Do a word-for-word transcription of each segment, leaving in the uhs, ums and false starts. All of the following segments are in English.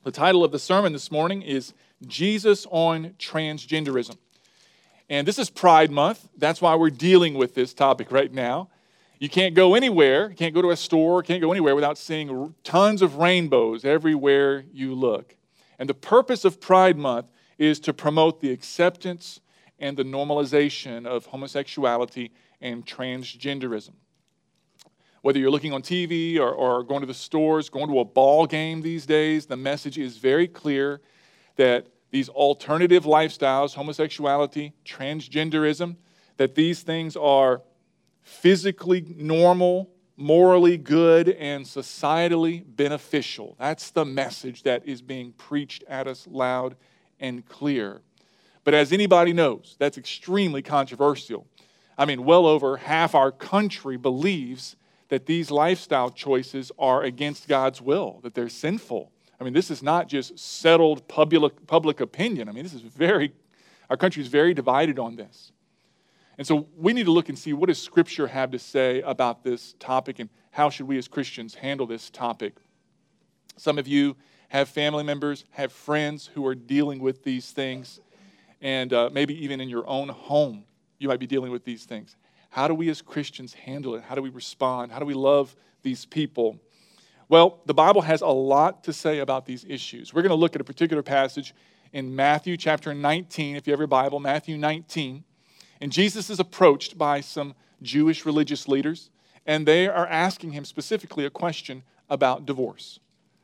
The title of the sermon this morning is Jesus on Transgenderism. And this is Pride Month. That's why we're dealing with this topic right now. You can't go anywhere, you can't go to a store, can't go anywhere without seeing tons of rainbows everywhere you look. And the purpose of Pride Month is to promote the acceptance and the normalization of homosexuality and transgenderism. Whether you're looking on T V or, or going to the stores, going to a ball game these days, the message is very clear that these alternative lifestyles, homosexuality, transgenderism, that these things are physically normal, morally good, and societally beneficial. That's the message that is being preached at us loud and clear. But as anybody knows, that's extremely controversial. I mean, well over half our country believes that these lifestyle choices are against God's will, that they're sinful. I mean, this is not just settled public, public opinion. I mean, this is very, our country is very divided on this. And so we need to look and see what does Scripture have to say about this topic and how should we as Christians handle this topic. Some of you have family members, have friends who are dealing with these things, and uh, maybe even in your own home you might be dealing with these things. How do we as Christians handle it? How do we respond? How do we love these people? Well, the Bible has a lot to say about these issues. We're going to look at a particular passage in Matthew chapter nineteen, if you have your Bible, Matthew nineteen. And Jesus is approached by some Jewish religious leaders, and they are asking him specifically a question about divorce.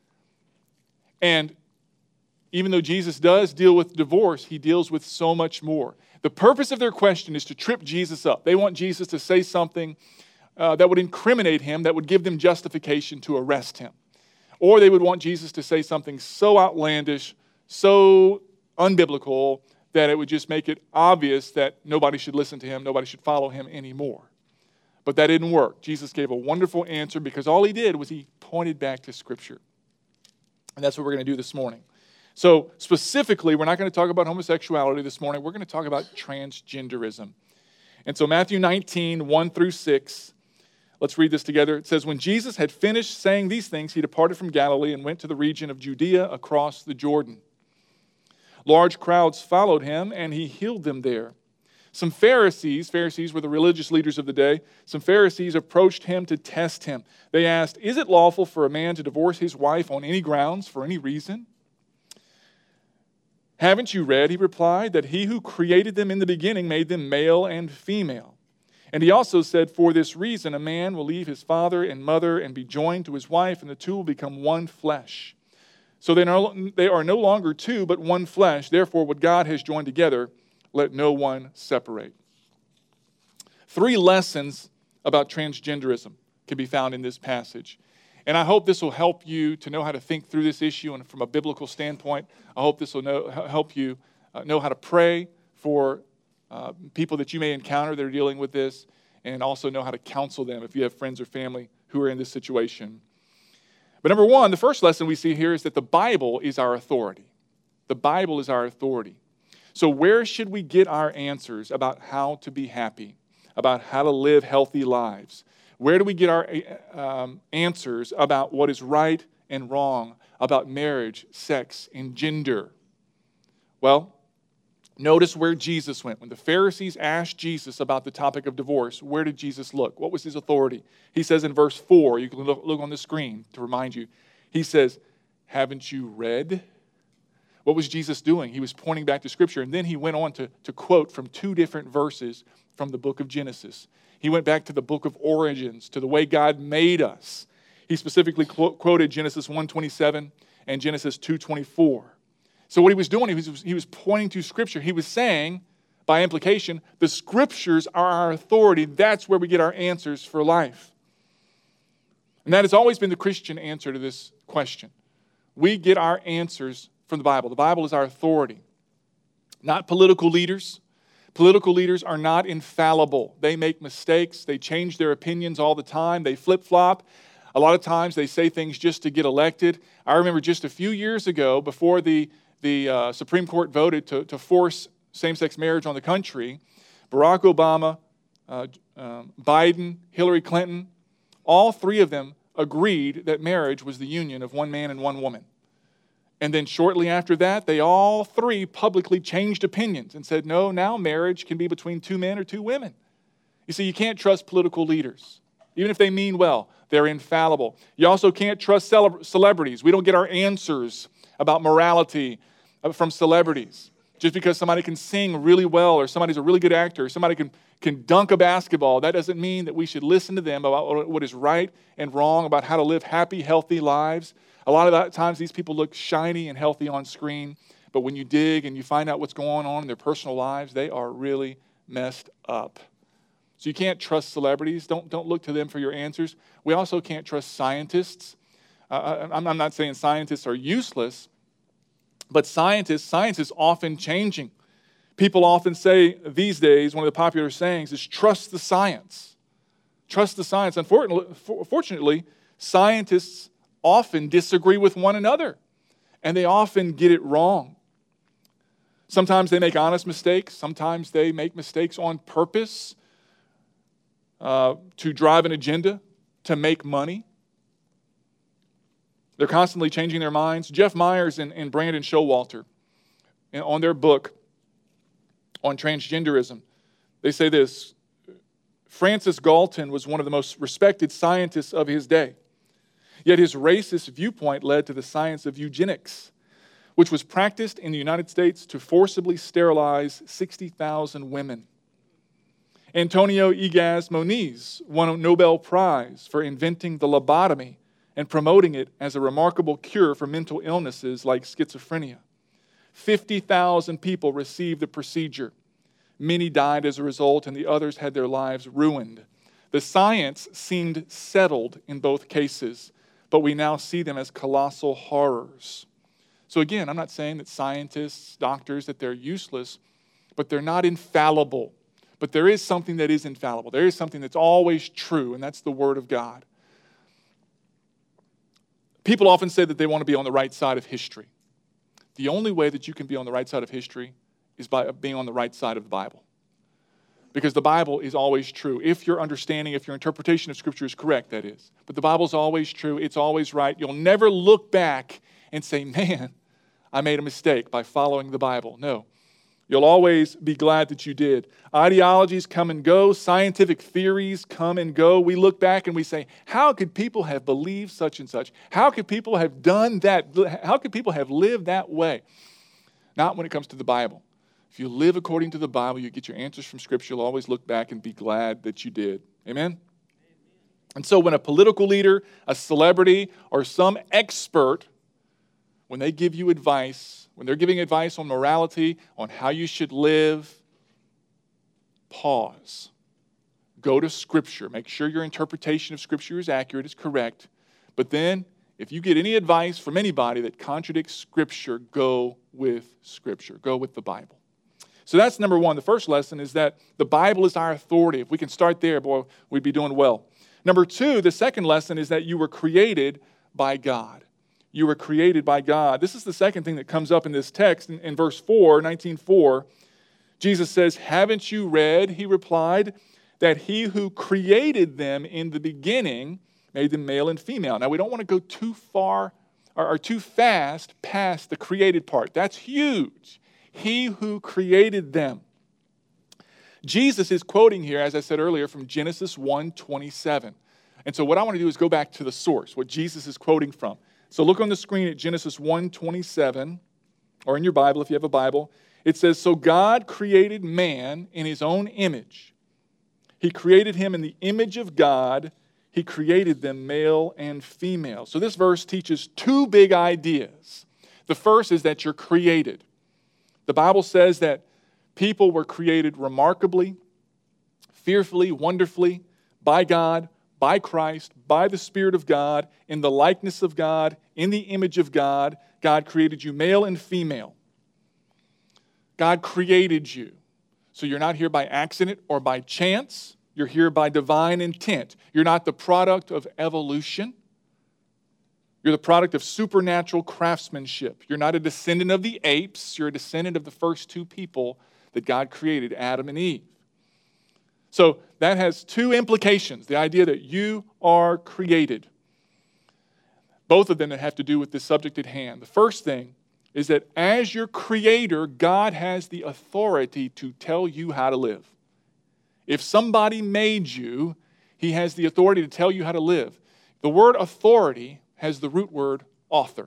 And even though Jesus does deal with divorce, he deals with so much more. The purpose of their question is to trip Jesus up. They want Jesus to say something uh, that would incriminate him, that would give them justification to arrest him. Or they would want Jesus to say something so outlandish, so unbiblical, that it would just make it obvious that nobody should listen to him, nobody should follow him anymore. But that didn't work. Jesus gave a wonderful answer because all he did was he pointed back to Scripture. And that's what we're going to do this morning. So specifically, we're not going to talk about homosexuality this morning. We're going to talk about transgenderism. And so Matthew nineteen, one through six, let's read this together. It says, "When Jesus had finished saying these things, he departed from Galilee and went to the region of Judea across the Jordan. Large crowds followed him, and he healed them there. Some Pharisees, Pharisees were the religious leaders of the day, some Pharisees approached him to test him. They asked, 'Is it lawful for a man to divorce his wife on any grounds, for any reason?' 'Haven't you read,' he replied, 'that he who created them in the beginning made them male and female? And he also said, for this reason, a man will leave his father and mother and be joined to his wife, and the two will become one flesh. So they are no longer two, but one flesh. Therefore, what God has joined together, let no one separate.'" Three lessons about transgenderism can be found in this passage. And I hope this will help you to know how to think through this issue and from a biblical standpoint. I hope this will know, help you uh, know how to pray for uh, people that you may encounter that are dealing with this, and also know how to counsel them if you have friends or family who are in this situation. But number one, the first lesson we see here is that the Bible is our authority. The Bible is our authority. So where should we get our answers about how to be happy, about how to live healthy lives? Where do we get our um, answers about what is right and wrong, about marriage, sex, and gender? Well, notice where Jesus went. When the Pharisees asked Jesus about the topic of divorce, where did Jesus look? What was his authority? He says in verse four, you can look, look on the screen to remind you, he says, "Haven't you read?" What was Jesus doing? He was pointing back to Scripture, and then he went on to, to quote from two different verses from the book of Genesis. He went back to the book of origins, to the way God made us. He specifically qu- quoted Genesis one twenty-seven and Genesis two twenty-four. So what he was doing, he was, he was pointing to Scripture. He was saying, by implication, the Scriptures are our authority. That's where we get our answers for life. And that has always been the Christian answer to this question. We get our answers from the Bible. The Bible is our authority. Not political leaders. Political leaders are not infallible. They make mistakes. They change their opinions all the time. They flip-flop. A lot of times they say things just to get elected. I remember just a few years ago, before the, the uh, Supreme Court voted to, to force same-sex marriage on the country, Barack Obama, uh, um, Biden, Hillary Clinton, all three of them agreed that marriage was the union of one man and one woman. And then shortly after that, they all three publicly changed opinions and said, no, now marriage can be between two men or two women. You see, you can't trust political leaders. Even if they mean well, they're infallible. You also can't trust cele- celebrities. We don't get our answers about morality from celebrities. Just because somebody can sing really well or somebody's a really good actor or somebody can, can dunk a basketball, that doesn't mean that we should listen to them about what is right and wrong, about how to live happy, healthy lives. A lot of the times these people look shiny and healthy on screen, but when you dig and you find out what's going on in their personal lives, they are really messed up. So you can't trust celebrities. Don't, don't look to them for your answers. We also can't trust scientists. Uh, I'm, I'm not saying scientists are useless, but scientists, science is often changing. People often say these days, one of the popular sayings is trust the science. Trust the science. Unfortunately, scientists often disagree with one another, and they often get it wrong. Sometimes they make honest mistakes. Sometimes they make mistakes on purpose uh, to drive an agenda, to make money. They're constantly changing their minds. Jeff Myers and, and Brandon Showalter, on their book on transgenderism, they say this: Francis Galton was one of the most respected scientists of his day. Yet his racist viewpoint led to the science of eugenics, which was practiced in the United States to forcibly sterilize sixty thousand women. Antonio Egas Moniz won a Nobel Prize for inventing the lobotomy and promoting it as a remarkable cure for mental illnesses like schizophrenia. fifty thousand people received the procedure. Many died as a result, and the others had their lives ruined. The science seemed settled in both cases, but we now see them as colossal horrors. So again, I'm not saying that scientists, doctors, that they're useless, but they're not infallible. But there is something that is infallible. There is something that's always true, and that's the Word of God. People often say that they want to be on the right side of history. The only way that you can be on the right side of history is by being on the right side of the Bible. Because the Bible is always true. If your understanding, if your interpretation of Scripture is correct, that is. But the Bible's always true. It's always right. You'll never look back and say, man, I made a mistake by following the Bible. No. You'll always be glad that you did. Ideologies come and go. Scientific theories come and go. We look back and we say, how could people have believed such and such? How could people have done that? How could people have lived that way? Not when it comes to the Bible. If you live according to the Bible, you get your answers from Scripture. You'll always look back and be glad that you did. Amen? Amen? And so when a political leader, a celebrity, or some expert, when they give you advice, when they're giving advice on morality, on how you should live, pause. Go to Scripture. Make sure your interpretation of Scripture is accurate, is correct. But then, if you get any advice from anybody that contradicts Scripture, go with Scripture. Go with the Bible. So that's number one. The first lesson is that the Bible is our authority. If we can start there, boy, we'd be doing well. Number two, the second lesson is that you were created by God. You were created by God. This is the second thing that comes up in this text. In, in verse four, nineteen four, Jesus says, haven't you read, he replied, that he who created them in the beginning made them male and female. Now, we don't want to go too far or, or too fast past the created part. That's huge. He who created them. Jesus is quoting here, as I said earlier, from Genesis one twenty-seven. And so what I want to do is go back to the source, what Jesus is quoting from. So look on the screen at Genesis one twenty-seven, or in your Bible if you have a Bible. It says, so God created man in his own image. He created him in the image of God. He created them male and female. So this verse teaches two big ideas. The first is that you're created. The Bible says that people were created remarkably, fearfully, wonderfully by God, by Christ, by the Spirit of God, in the likeness of God, in the image of God. God created you male and female. God created you. So you're not here by accident or by chance. You're here by divine intent. You're not the product of evolution. You're the product of supernatural craftsmanship. You're not a descendant of the apes. You're a descendant of the first two people that God created, Adam and Eve. So that has two implications. The idea that you are created. Both of them that have to do with the subject at hand. The first thing is that as your creator, God has the authority to tell you how to live. If somebody made you, he has the authority to tell you how to live. The word authority has the root word author.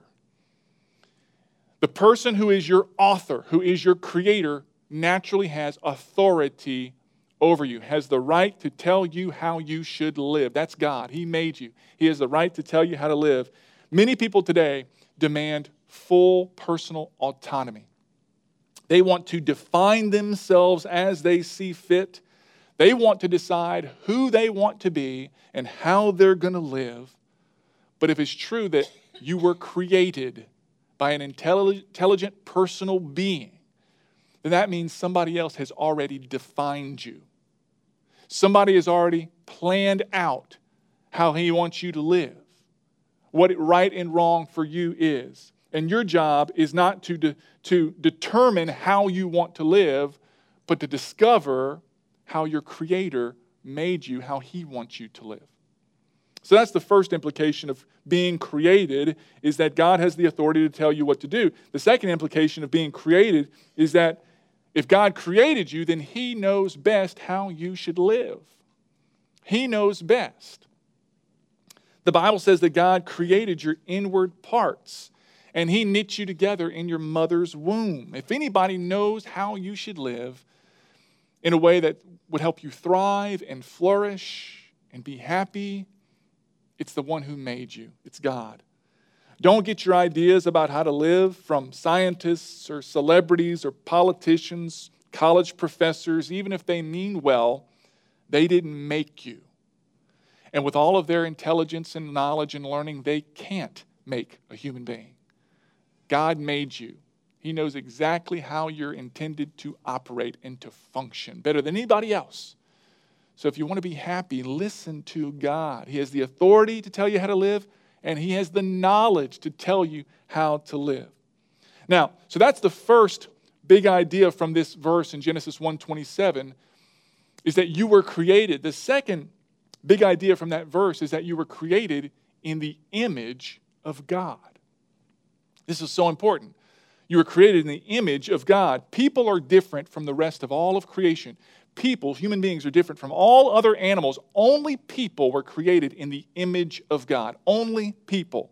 The person who is your author, who is your creator, naturally has authority over you, has the right to tell you how you should live. That's God. He made you. He has the right to tell you how to live. Many people today demand full personal autonomy. They want to define themselves as they see fit. They want to decide who they want to be and how they're going to live. But if it's true that you were created by an intelligent personal being, then that means somebody else has already defined you. Somebody has already planned out how he wants you to live, what right and wrong for you is. And your job is not to, de- to determine how you want to live, but to discover how your Creator made you, how He wants you to live. So that's the first implication of being created, is that God has the authority to tell you what to do. The second implication of being created is that if God created you, then He knows best how you should live. He knows best. The Bible says that God created your inward parts, and He knit you together in your mother's womb. If anybody knows how you should live in a way that would help you thrive and flourish and be happy, it's the one who made you. It's God. Don't get your ideas about how to live from scientists or celebrities or politicians, college professors. Even if they mean well, they didn't make you. And with all of their intelligence and knowledge and learning, they can't make a human being. God made you. He knows exactly how you're intended to operate and to function better than anybody else. So if you want to be happy, listen to God. He has the authority to tell you how to live, and He has the knowledge to tell you how to live. Now, so that's the first big idea from this verse in Genesis one twenty-seven, is that you were created. The second big idea from that verse is that you were created in the image of God. This is so important. You were created in the image of God. People are different from the rest of all of creation. People, human beings, are different from all other animals. Only people were created in the image of God. Only people.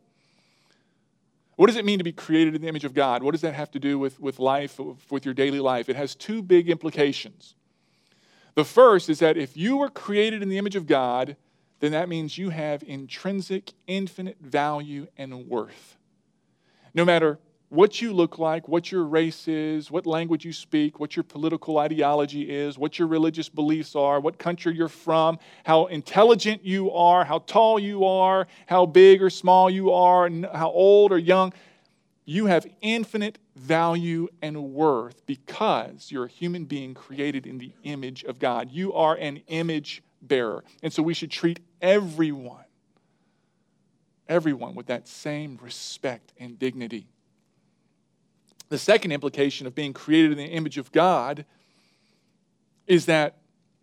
What does it mean to be created in the image of God? What does that have to do with, with life, with your daily life? It has two big implications. The first is that if you were created in the image of God, then that means you have intrinsic, infinite value and worth. No matter what you look like, what your race is, what language you speak, what your political ideology is, what your religious beliefs are, what country you're from, how intelligent you are, how tall you are, how big or small you are, and how old or young, you have infinite value and worth because you're a human being created in the image of God. You are an image bearer. And so we should treat everyone, everyone with that same respect and dignity. The second implication of being created in the image of God is that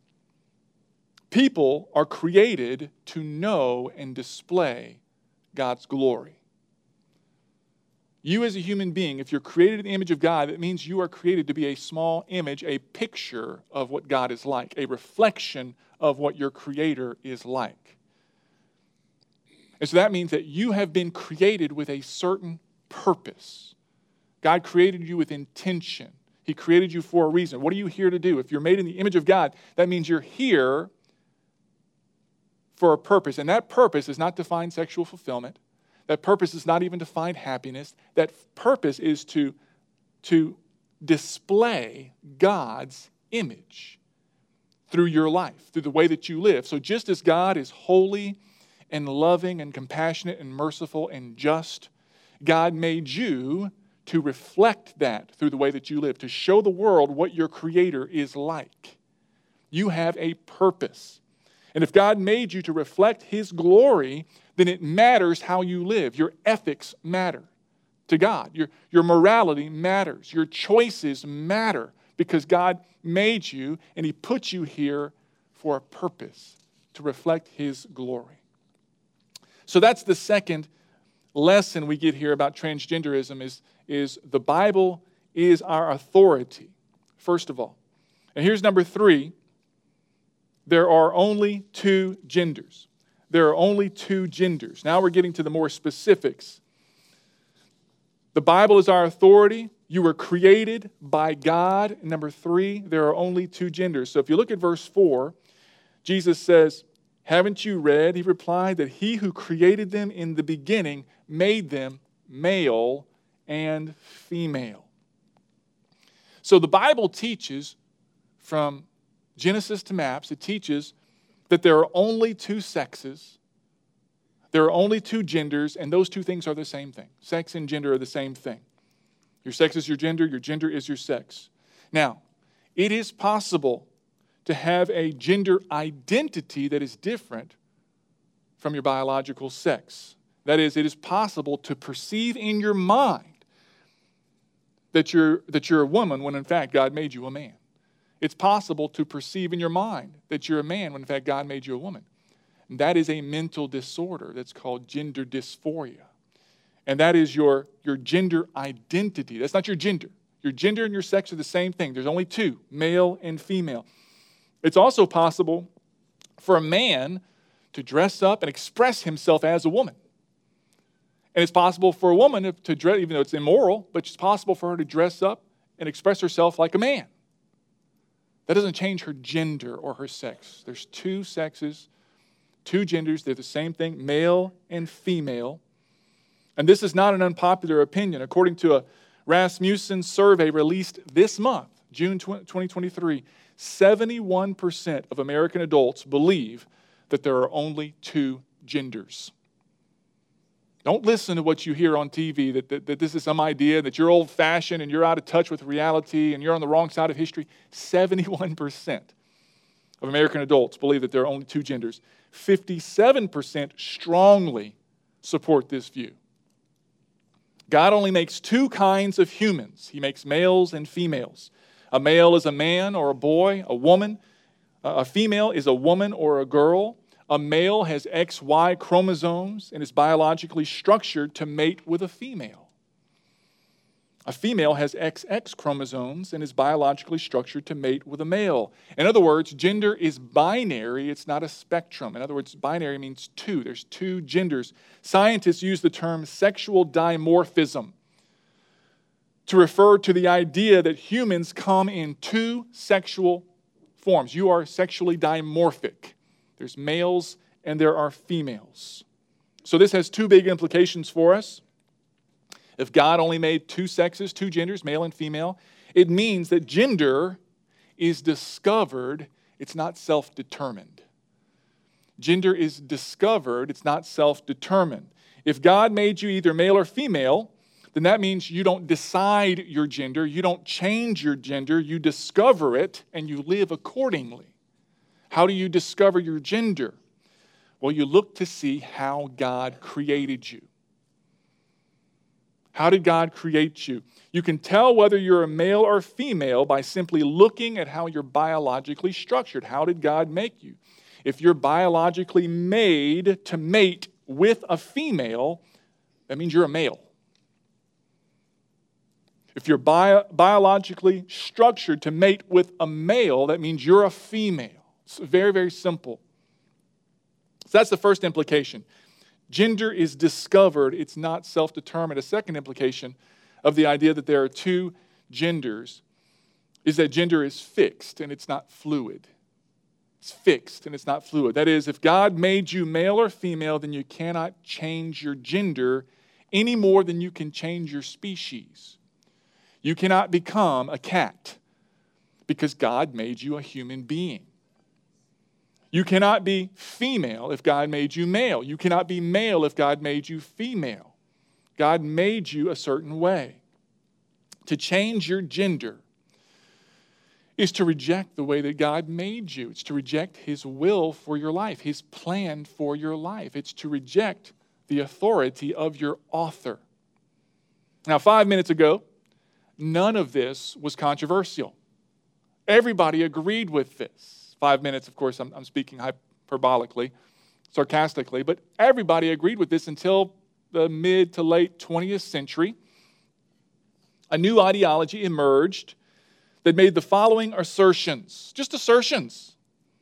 people are created to know and display God's glory. You as a human being, if you're created in the image of God, it means you are created to be a small image, a picture of what God is like, a reflection of what your Creator is like. And so that means that you have been created with a certain purpose. God created you with intention. He created you for a reason. What are you here to do? If you're made in the image of God, that means you're here for a purpose. And that purpose is not to find sexual fulfillment. That purpose is not even to find happiness. That purpose is to, to display God's image through your life, through the way that you live. So just as God is holy and loving and compassionate and merciful and just, God made you to reflect that through the way that you live, to show the world what your Creator is like. You have a purpose. And if God made you to reflect His glory, then it matters how you live. Your ethics matter to God. Your, your morality matters. Your choices matter because God made you and He put you here for a purpose, to reflect His glory. So that's the second lesson we get here about transgenderism is, is the Bible is our authority, first of all. And here's number three. There are only two genders. There are only two genders. Now we're getting to the more specifics. The Bible is our authority. You were created by God. And number three, there are only two genders. So if you look at verse four, Jesus says, haven't you read, he replied, that he who created them in the beginning made them male and female. So the Bible teaches from Genesis to Maps, it teaches that there are only two sexes, there are only two genders, and those two things are the same thing. Sex and gender are the same thing. Your sex is your gender, your gender is your sex. Now, it is possible to have a gender identity that is different from your biological sex. That is, it is possible to perceive in your mind that you're, that you're a woman when in fact God made you a man. It's possible to perceive in your mind that you're a man when in fact God made you a woman. And that is a mental disorder that's called gender dysphoria. And that is your, your gender identity. That's not your gender. Your gender and your sex are the same thing. There's only two, male and female. It's also possible for a man to dress up and express himself as a woman. And it's possible for a woman to dress, even though it's immoral, but it's possible for her to dress up and express herself like a man. That doesn't change her gender or her sex. There's two sexes, two genders. They're the same thing, male and female. And this is not an unpopular opinion. According to a Rasmussen survey released this month, June twenty twenty-three, seventy-one percent of American adults believe that there are only two genders. Don't listen to what you hear on T V, that, that, that this is some idea, that you're old-fashioned and you're out of touch with reality and you're on the wrong side of history. seventy-one percent of American adults believe that there are only two genders. fifty-seven percent strongly support this view. God only makes two kinds of humans. He makes males and females. A male is a man or a boy, a woman. A female is a woman or a girl. A male has X Y chromosomes and is biologically structured to mate with a female. A female has X X chromosomes and is biologically structured to mate with a male. In other words, gender is binary. It's not a spectrum. In other words, binary means two. There's two genders. Scientists use the term sexual dimorphism to refer to the idea that humans come in two sexual forms. You are sexually dimorphic. There's males and there are females. So this has two big implications for us. If God only made two sexes, two genders, male and female, it means that gender is discovered, it's not self-determined. Gender is discovered, it's not self-determined. If God made you either male or female, then that means you don't decide your gender, you don't change your gender, you discover it and you live accordingly. How do you discover your gender? Well, you look to see how God created you. How did God create you? You can tell whether you're a male or female by simply looking at how you're biologically structured. How did God make you? If you're biologically made to mate with a female, that means you're a male. If you're bio- biologically structured to mate with a male, that means you're a female. It's very, very simple. So that's the first implication. Gender is discovered, it's not self-determined. A second implication of the idea that there are two genders is that gender is fixed and it's not fluid. It's fixed and it's not fluid. That is, if God made you male or female, then you cannot change your gender any more than you can change your species. You cannot become a cat because God made you a human being. You cannot be female if God made you male. You cannot be male if God made you female. God made you a certain way. To change your gender is to reject the way that God made you. It's to reject His will for your life, His plan for your life. It's to reject the authority of your author. Now, five minutes ago, none of this was controversial. Everybody agreed with this. Five minutes, of course, I'm, I'm speaking hyperbolically, sarcastically, but everybody agreed with this until the mid to late twentieth century, a new ideology emerged that made the following assertions, just assertions.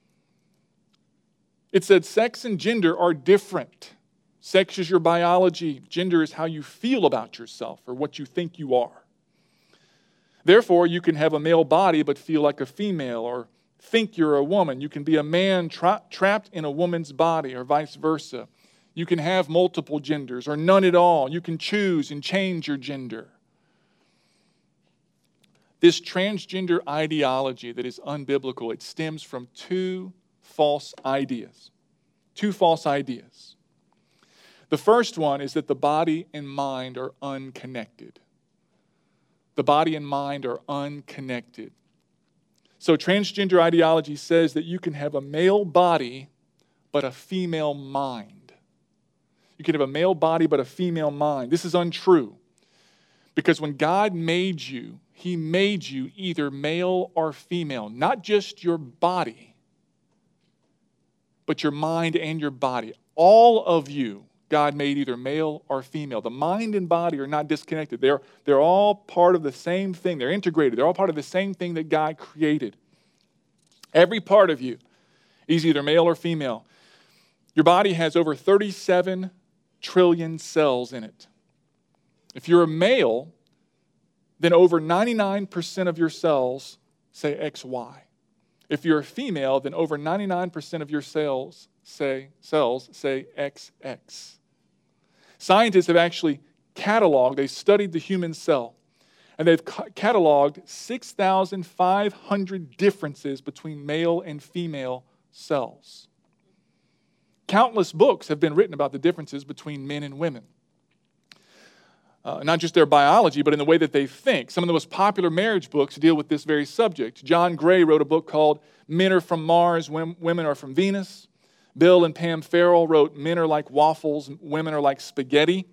It said sex and gender are different. Sex is your biology. Gender is how you feel about yourself or what you think you are. Therefore, you can have a male body but feel like a female or think you're a woman. You can be a man tra- trapped in a woman's body or vice versa. You can have multiple genders or none at all. You can choose and change your gender. This transgender ideology that is unbiblical, it stems from two false ideas. Two false ideas. The first one is that the body and mind are unconnected. The body and mind are unconnected. So transgender ideology says that you can have a male body but a female mind. You can have a male body but a female mind. This is untrue. Because when God made you, He made you either male or female. Not just your body, but your mind and your body. All of you, God made either male or female. The mind and body are not disconnected. They're, they're all part of the same thing. They're integrated. They're all part of the same thing that God created. Every part of you is either male or female. Your body has over thirty-seven trillion cells in it. If you're a male, then over ninety-nine percent of your cells say X Y. If you're a female, then over ninety-nine percent of your cells say cells say X X. Scientists have actually cataloged, they studied the human cell, and they've cataloged six thousand five hundred differences between male and female cells. Countless books have been written about the differences between men and women. Uh, not just their biology, but in the way that they think. Some of the most popular marriage books deal with this very subject. John Gray wrote a book called Men Are From Mars, Women Are From Venus. Bill and Pam Farrell wrote Men Are Like Waffles, Women Are Like Spaghetti.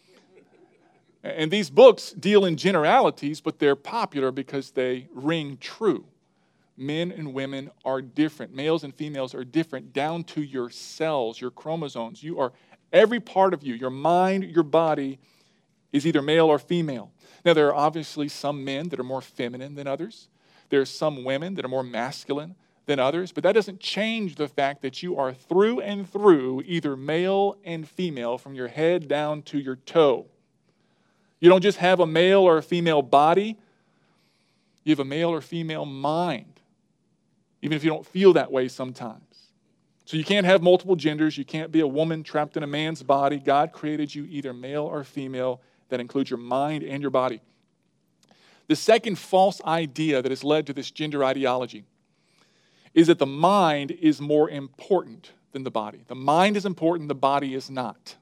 And these books deal in generalities, but they're popular because they ring true. Men and women are different. Males and females are different down to your cells, your chromosomes. You are, every part of you, your mind, your body, is either male or female. Now, there are obviously some men that are more feminine than others. There are some women that are more masculine than others, but that doesn't change the fact that you are through and through either male and female from your head down to your toe. You don't just have a male or a female body, you have a male or female mind, even if you don't feel that way sometimes. So you can't have multiple genders. You can't be a woman trapped in a man's body. God created you either male or female. That includes your mind and your body. The second false idea that has led to this gender ideology is that the mind is more important than the body. The mind is important, the body is not.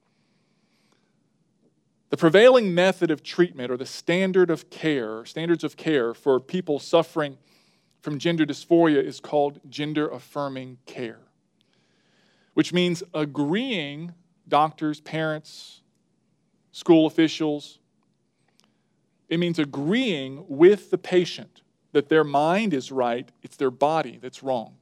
The prevailing method of treatment or the standard of care, standards of care for people suffering from gender dysphoria is called gender-affirming care, which means agreeing, doctors, parents, school officials, it means agreeing with the patient that their mind is right, it's their body that's wrong.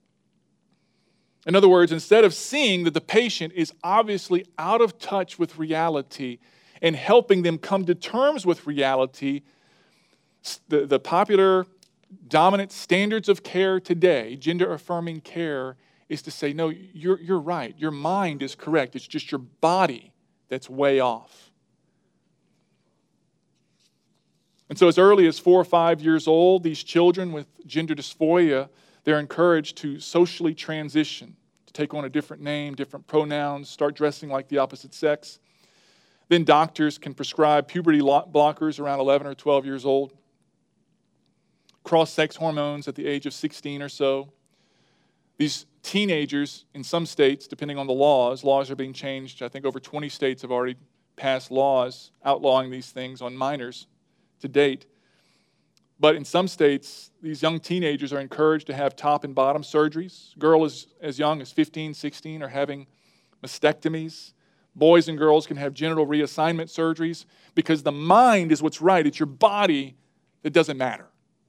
In other words, instead of seeing that the patient is obviously out of touch with reality and helping them come to terms with reality, the, the popular dominant standards of care today, gender-affirming care, is to say, no, you're, you're right. Your mind is correct. It's just your body that's way off. And so as early as four or five years old, these children with gender dysphoria, they're encouraged to socially transition, to take on a different name, different pronouns, start dressing like the opposite sex. Then doctors can prescribe puberty blockers around eleven or twelve years old, cross-sex hormones at the age of sixteen or so. These teenagers, in some states, depending on the laws, laws are being changed. I think over twenty states have already passed laws outlawing these things on minors to date. But in some states, these young teenagers are encouraged to have top and bottom surgeries. Girls as young as fifteen, sixteen are having mastectomies. Boys and girls can have genital reassignment surgeries because the mind is what's right. It's your body that doesn't matter.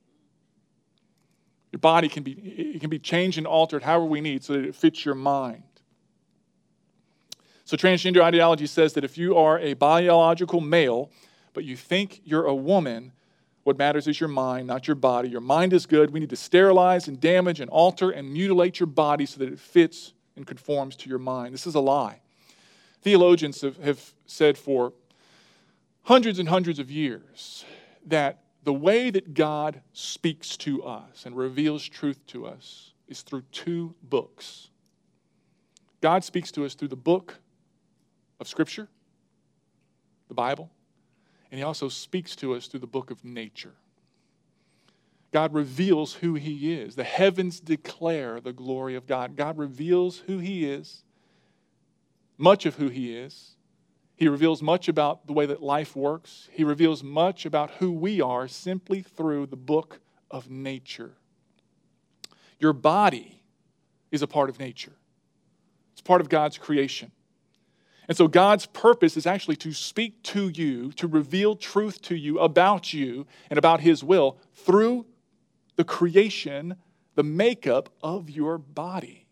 Your body can be, it can be changed and altered however we need so that it fits your mind. So transgender ideology says that if you are a biological male, but you think you're a woman, what matters is your mind, not your body. Your mind is good. We need to sterilize and damage and alter and mutilate your body so that it fits and conforms to your mind. This is a lie. Theologians have, have said for hundreds and hundreds of years that the way that God speaks to us and reveals truth to us is through two books. God speaks to us through the book of Scripture, the Bible, and he also speaks to us through the book of nature. God reveals who he is. The heavens declare the glory of God. God reveals who he is, much of who he is. He reveals much about the way that life works. He reveals much about who we are simply through the book of nature. Your body is a part of nature. It's part of God's creation. And so God's purpose is actually to speak to you, to reveal truth to you about you and about his will through the creation, the makeup of your body.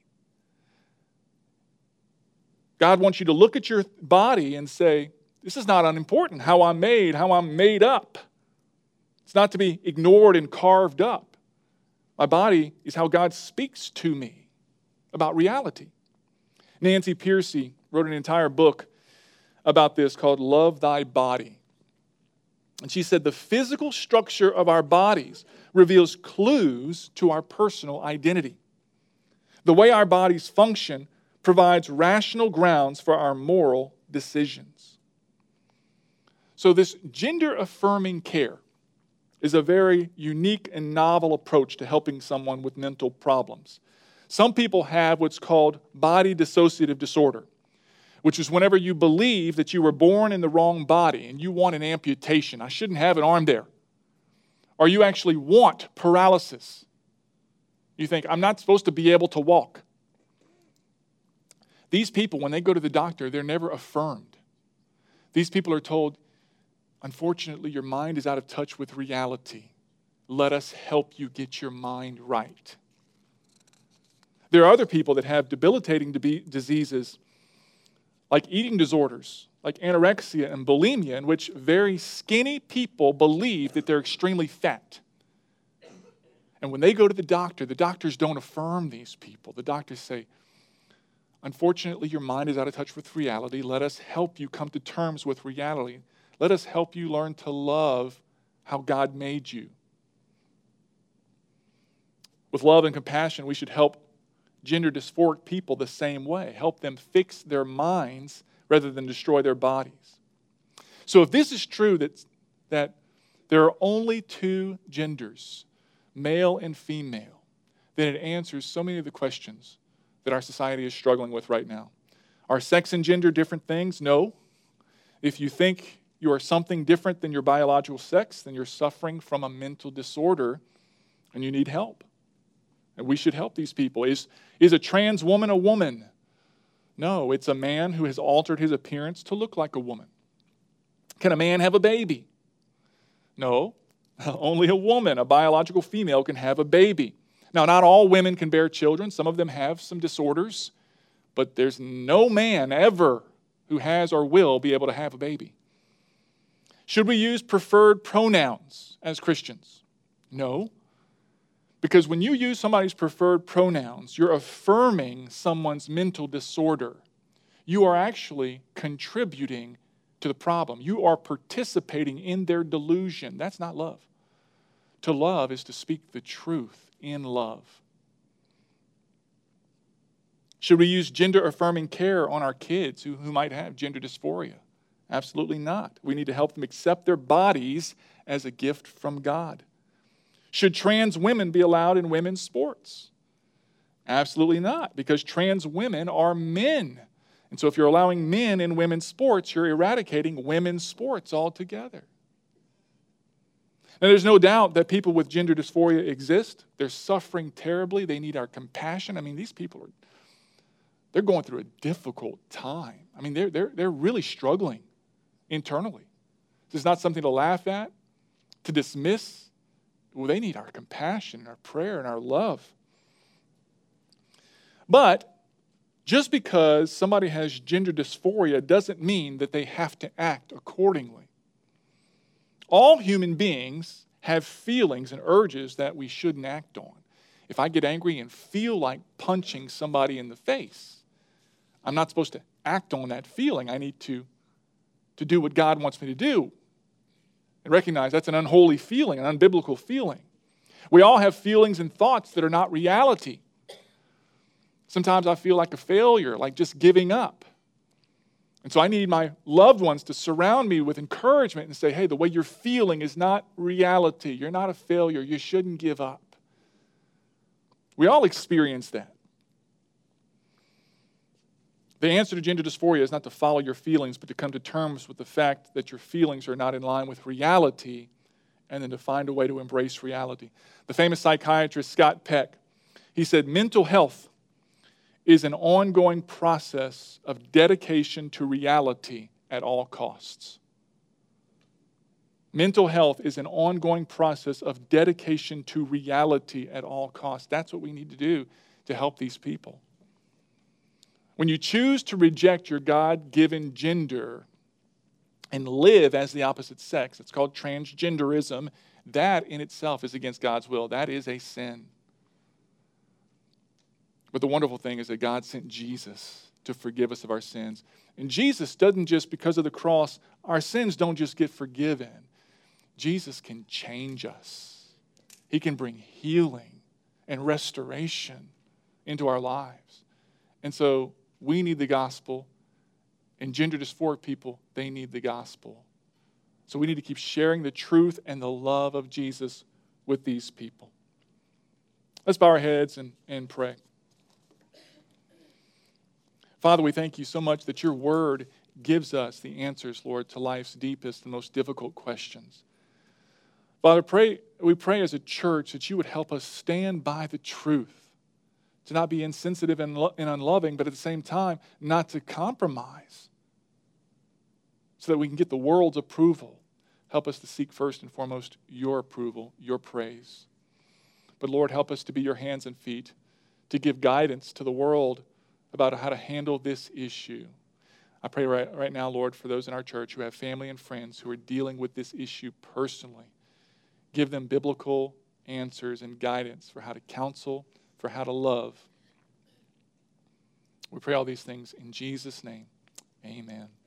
God wants you to look at your body and say, this is not unimportant, how I'm made, how I'm made up. It's not to be ignored and carved up. My body is how God speaks to me about reality. Nancy Pearcey wrote an entire book about this called Love Thy Body. And she said the physical structure of our bodies reveals clues to our personal identity. The way our bodies function provides rational grounds for our moral decisions. So this gender-affirming care is a very unique and novel approach to helping someone with mental problems. Some people have what's called body dissociative disorder, which is whenever you believe that you were born in the wrong body and you want an amputation. I shouldn't have an arm there. Or you actually want paralysis. You think, I'm not supposed to be able to walk. These people, when they go to the doctor, they're never affirmed. These people are told, unfortunately, your mind is out of touch with reality. Let us help you get your mind right. There are other people that have debilitating diseases like eating disorders, like anorexia and bulimia, in which very skinny people believe that they're extremely fat. And when they go to the doctor, the doctors don't affirm these people. The doctors say, unfortunately, your mind is out of touch with reality. Let us help you come to terms with reality. Let us help you learn to love how God made you. With love and compassion, we should help gender dysphoric people the same way. Help them fix their minds rather than destroy their bodies. So if this is true, that, that there are only two genders, male and female, then it answers so many of the questions that our society is struggling with right now. Are sex and gender different things? No. If you think you are something different than your biological sex, then you're suffering from a mental disorder and you need help. And we should help these people. Is, is a trans woman a woman? No, it's a man who has altered his appearance to look like a woman. Can a man have a baby? No, only a woman, a biological female, can have a baby. Now, not all women can bear children. Some of them have some disorders. But there's no man ever who has or will be able to have a baby. Should we use preferred pronouns as Christians? No. Because when you use somebody's preferred pronouns, you're affirming someone's mental disorder. You are actually contributing to the problem. You are participating in their delusion. That's not love. To love is to speak the truth in love. Should we use gender-affirming care on our kids who, who might have gender dysphoria? Absolutely not. We need to help them accept their bodies as a gift from God. Should trans women be allowed in women's sports? Absolutely not, because trans women are men. And so if you're allowing men in women's sports, you're eradicating women's sports altogether. Now, there's no doubt that people with gender dysphoria exist. They're suffering terribly. They need our compassion. I mean, these people are, they're going through a difficult time. I mean, they're, they're, they're really struggling internally. This is not something to laugh at, to dismiss. Well, they need our compassion, our prayer, and our love. But Just because somebody has gender dysphoria doesn't mean that they have to act accordingly. All human beings have feelings and urges that we shouldn't act on. If I get angry and feel like punching somebody in the face, I'm not supposed to act on that feeling. I need to, to do what God wants me to do and recognize that's an unholy feeling, an unbiblical feeling. We all have feelings and thoughts that are not reality. Sometimes I feel like a failure, like just giving up. And so I need my loved ones to surround me with encouragement and say, hey, the way you're feeling is not reality. You're not a failure. You shouldn't give up. We all experience that. The answer to gender dysphoria is not to follow your feelings, but to come to terms with the fact that your feelings are not in line with reality, and then to find a way to embrace reality. The famous psychiatrist Scott Peck, he said, mental health is an ongoing process of dedication to reality at all costs. Mental health is an ongoing process of dedication to reality at all costs. That's what we need to do to help these people. When you choose to reject your God-given gender and live as the opposite sex, it's called transgenderism, that in itself is against God's will. That is a sin. But the wonderful thing is that God sent Jesus to forgive us of our sins. And Jesus doesn't just, because of the cross, our sins don't just get forgiven. Jesus can change us. He can bring healing and restoration into our lives. And so we need the gospel, and gender dysphoric people, they need the gospel. So we need to keep sharing the truth and the love of Jesus with these people. Let's bow our heads and, and pray. Father, we thank you so much that your word gives us the answers, Lord, to life's deepest and most difficult questions. Father, pray, we pray as a church that you would help us stand by the truth, to not be insensitive and, lo- and unloving, but at the same time, not to compromise, so that we can get the world's approval. Help us to seek first and foremost your approval, your praise. But Lord, help us to be your hands and feet, to give guidance to the world about how to handle this issue. I pray right, right now, Lord, for those in our church who have family and friends who are dealing with this issue personally. Give them biblical answers and guidance for how to counsel, for how to love. We pray all these things in Jesus' name. Amen.